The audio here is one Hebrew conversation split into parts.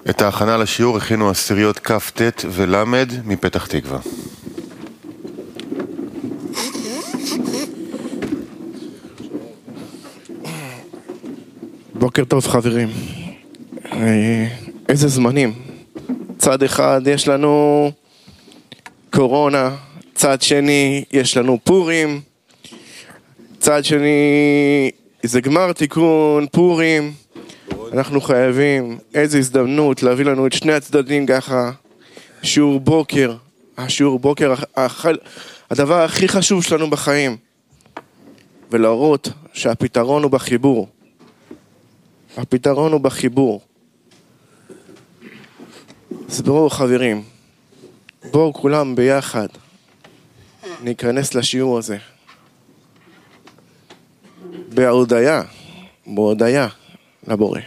את ההכנה לשיעור הכינו עשיריות כ"ט ולמד מפתח תקווה. בוקר טוב חברים. איזה זמנים. צד אחד יש לנו קורונה, צד שני יש לנו פורים, צד שני זה גמר תיקון פורים. אנחנו חייבים איזו הזדמנות להביא לנו את שני הצדדים ככה. שיעור בוקר, השיעור בוקר הדבר הכי חשוב שלנו בחיים, ולהראות שהפתרון הוא בחיבור. הפתרון הוא בחיבור. אז בואו חברים, בואו כולם ביחד ניכנס לשיעור הזה בהודיה לבורא.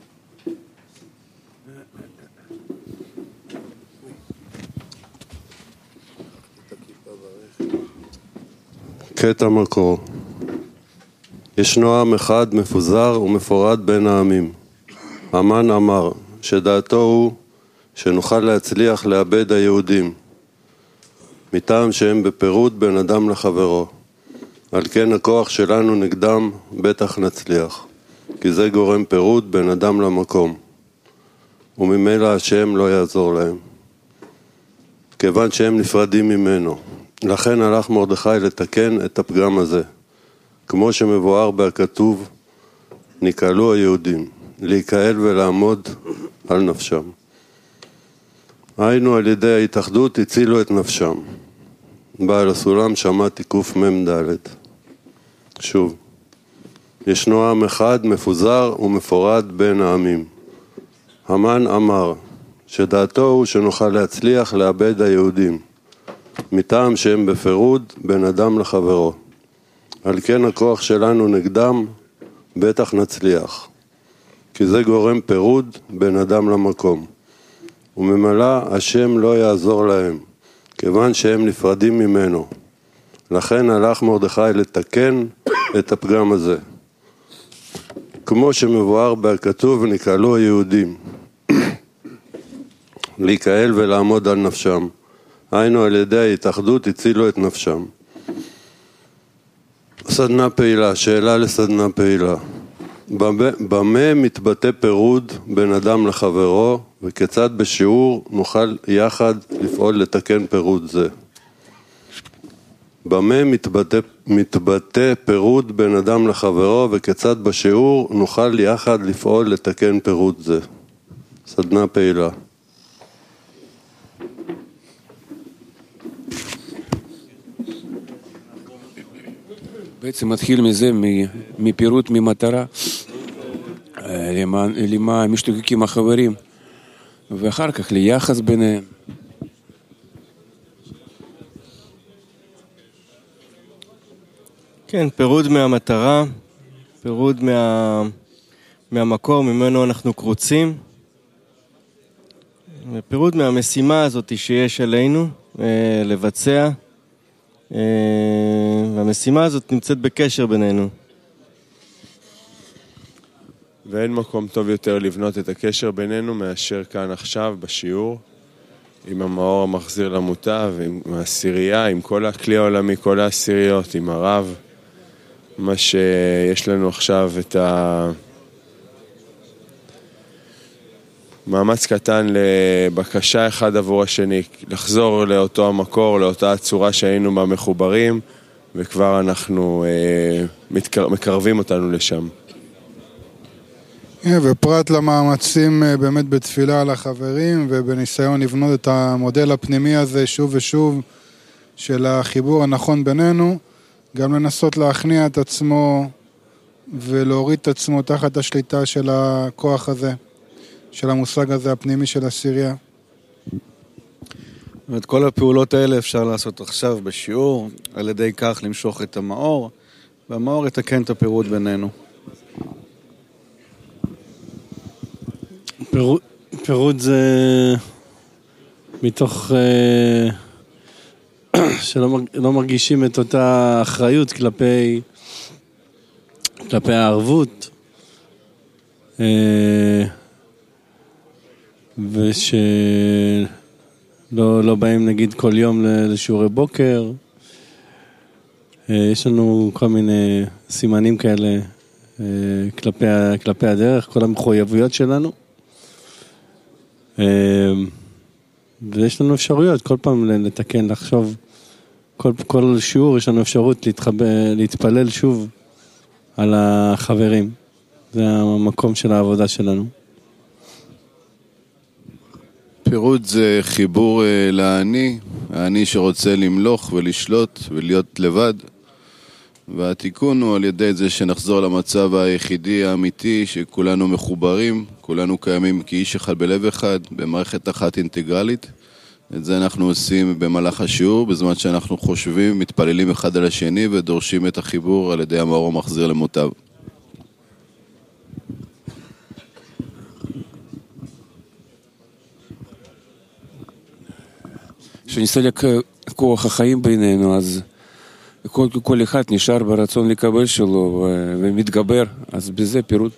קטע מקור. ישנו עם אחד מפוזר ומפורד בין העמים. המן אמר שדעתו הוא שנוכל להצליח לאבד היהודים, מטעם שהם בפירוד בין אדם לחברו. על כן הכוח שלנו נגדם בטח נצליח, כי זה גורם פירוד בין אדם למקום, וממילא השם לא יעזור להם, כיוון שהם נפרדים ממנו. לכן הלך מרדכי לתקן את הפגם הזה, כמו שמבואר בכתוב, נקהלו היהודים, להיקהל ולעמוד על נפשם. היינו על ידי ההתאחדות הצילו את נפשם. בעל הסולם שמעתי קמ"ד. שוב, ישנו עם אחד מפוזר ומפורד בין העמים. המן אמר שדעתו הוא שנוכל להצליח לאבד היהודים, מטעם שהם בפירוד בין אדם לחברו. על כן הכוח שלנו נגדם בטח נצליח, כי זה גורם פירוד בין אדם למקום, וממילא השם לא יעזור להם, כיוון שהם נפרדים ממנו. לכן הלך מרדכי לתקן את הפגם הזה, כמו שמבואר בכתוב, נקהלו היהודים להיקהל ולעמוד על נפשם. היינו על ידי ההתאחדות הצילו את נפשם. סדנה פעילה, שאלה לסדנה פעילה. במה מתבטא פירוד בין אדם לחברו, וכיצד בשיעור נוכל יחד לפעול לתקן פירוד זה? במה מתבטא פירוד בין אדם לחברו, וכיצד בשיעור נוכל יחד לפעול לתקן פירוד זה? סדנה פעילה. בעצם מתחיל מזה, מפירוט ממטרה, למה משתוקקים החברים, ואחר כך ליחס ביניהם. כן, פירוד מהמטרה, פירוד מהמקור ממנו אנחנו קרוצים, פירוד מהמשימה הזאת שיש עלינו לבצע, והמשימה הזאת נמצאת בקשר בינינו. ואין מקום טוב יותר לבנות את הקשר בינינו מאשר כאן עכשיו בשיעור, עם המאור המחזיר למוטב, עם העשירייה, עם כל הכלי העולמי, כל העשיריות, עם הרב. מה שיש לנו עכשיו את מאמץ קטן לבקשה אחד עבור השני, לחזור לאותו המקור, לאותה הצורה שהיינו בה מחוברים, וכבר אנחנו מקרבים אותנו לשם. ופרט למאמצים באמת בתפילה על החברים, ובניסיון לבנות את המודל הפנימי הזה שוב ושוב, של החיבור הנכון בינינו, גם לנסות להכניע את עצמו ולהוריד את עצמו תחת השליטה של הכוח הזה, של המושג הזה הפנימי של עשירייה. ואת כל הפעולות האלה אפשר לעשות עכשיו בשיעור, על ידי כך למשוך את המאור, והמאור יתקן את הפירוד בינינו. פירוד זה מתוך שלא מרגישים את אותה אחריות כלפי הערבות, לא באים נגיד כל יום לשיעורי בוקר. יש לנו כל מיני סימנים כאלה כלפי הדרך, כל המחויבויות שלנו. ויש לנו אפשרויות כל פעם לתקן, לחשוב. כל שיעור יש לנו אפשרות להתפלל שוב על החברים. זה המקום של העבודה שלנו. פירוד זה חיבור לאני, האני שרוצה למלוך ולשלוט ולהיות לבד. והתיקון הוא על ידי זה שנחזור למצב היחידי האמיתי שכולנו מחוברים, כולנו קיימים כאיש אחד בלב אחד, במערכת אחת אינטגרלית. את זה אנחנו עושים במהלך השיעור, בזמן שאנחנו חושבים, מתפללים אחד על השני ודורשים את החיבור על ידי המאור המחזיר למוטב. שנסתלק כוח החיים בינינו, אז כל אחד נשאר ברצון לקבל שלו ומתגבר, אז בזה פירוד.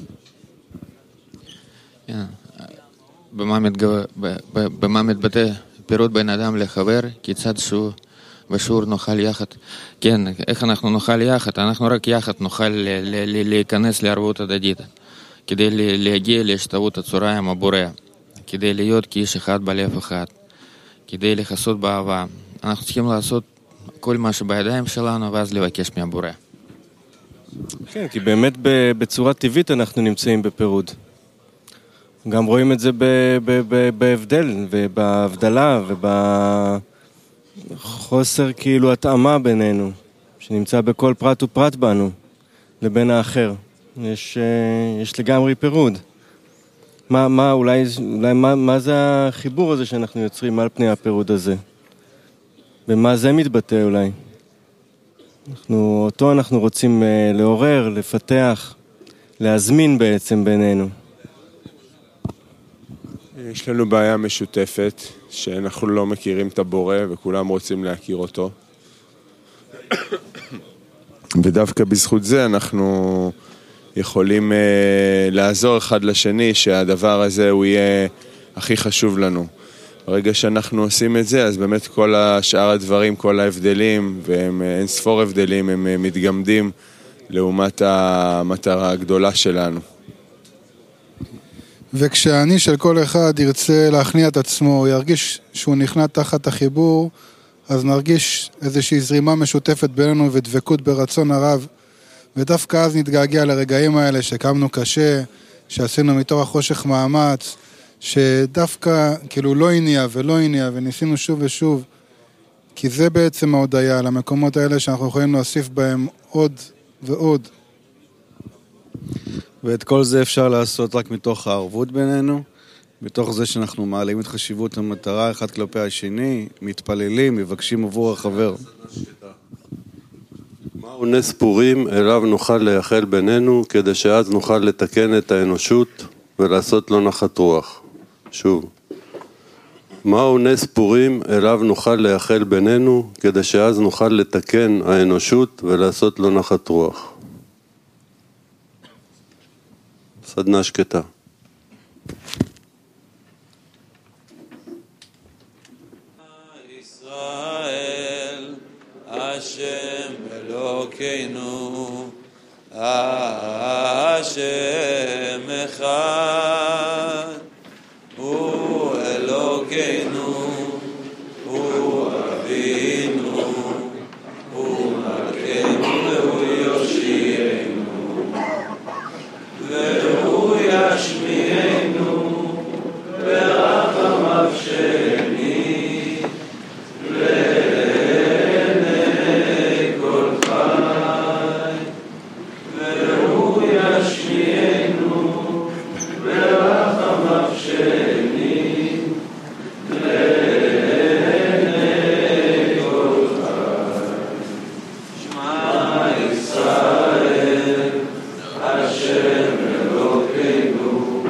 במה מתבטא פירוד בין אדם לחבר? כיצד בשיעור נוכל יחד? כן, איך אנחנו נוכל יחד? אנחנו רק יחד נוכל להיכנס לערבות הדדית, כדי להגיע להשתוות הצורה עם הבורא, כדי להיות כאיש אחד בלב אחד, כדי לחסות באהבה. אנחנו צריכים לעשות כל מה שבידיים שלנו, ואז לבקש מהבורא. כן, כי באמת בצורה טבעית אנחנו נמצאים בפירוד. גם רואים את זה בהבדל ובהבדלה ובחוסר כאילו התאמה בינינו, שנמצא בכל פרט ופרט בנו, לבין האחר. יש לגמרי פירוד. מה זה החיבור הזה שאנחנו יוצרים על פני הפירוד הזה? במה זה מתבטא אולי? אותו אנחנו רוצים לעורר, לפתח, להזמין בעצם בינינו. יש לנו בעיה משותפת, שאנחנו לא מכירים את הבורא וכולם רוצים להכיר אותו. ודווקא בזכות זה אנחנו יכולים לעזור אחד לשני שהדבר הזה הוא יהיה הכי חשוב לנו. ברגע שאנחנו עושים את זה, אז באמת כל השאר הדברים, כל ההבדלים, והם אין ספור הבדלים, הם מתגמדים לעומת המטרה הגדולה שלנו. וכשהאני של כל אחד ירצה להכניע את עצמו, ירגיש שהוא נכנע תחת החיבור, אז נרגיש איזושהי זרימה משותפת בינינו ודבקות ברצון הרב, ודווקא אז נתגעגע לרגעים האלה שקמנו קשה, שעשינו מתוך החושך מאמץ, שדווקא כאילו לא הניע ולא הניע וניסינו שוב ושוב, כי זה בעצם ההודעה למקומות האלה שאנחנו יכולים להוסיף בהם עוד ועוד. ואת כל זה אפשר לעשות רק מתוך הערבות בינינו, מתוך זה שאנחנו מעלים את חשיבות המטרה אחד כלפי השני, מתפללים, מבקשים עבור החבר. מהו נס פורים אליו נוכל לייחל בינינו, כדי שאז נוכל לתקן את האנושות ולעשות לו נחת רוח. שוב, מהו נס פורים אליו נוכל לייחל בינינו, כדי שאז נוכל לתקן האנושות ולעשות לו נחת רוח. סדנה שקטה. ישראל השם אלוקינו השם אחד הוא אלוקינו הוא אבינו הוא מלכנו והוא יושיענו והוא ישמיענו ברחמיו שני לעיני כל חי והוא ישמיענו ברחמיו שני לעיני כל חי. שמע ישראל השם אלוקינו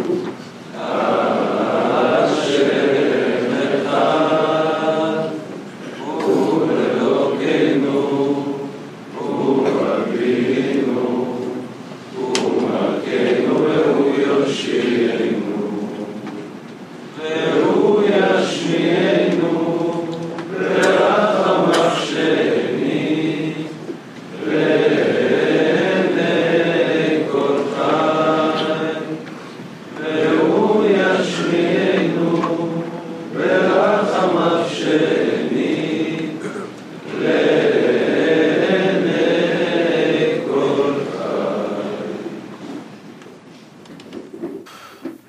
השם אחד הוא אלוקינו הוא אבינו הוא מלכנו והוא יושיענו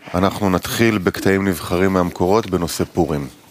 אנחנו נתחיל בקטעים נבחרים מהמקורות בנושא פורים.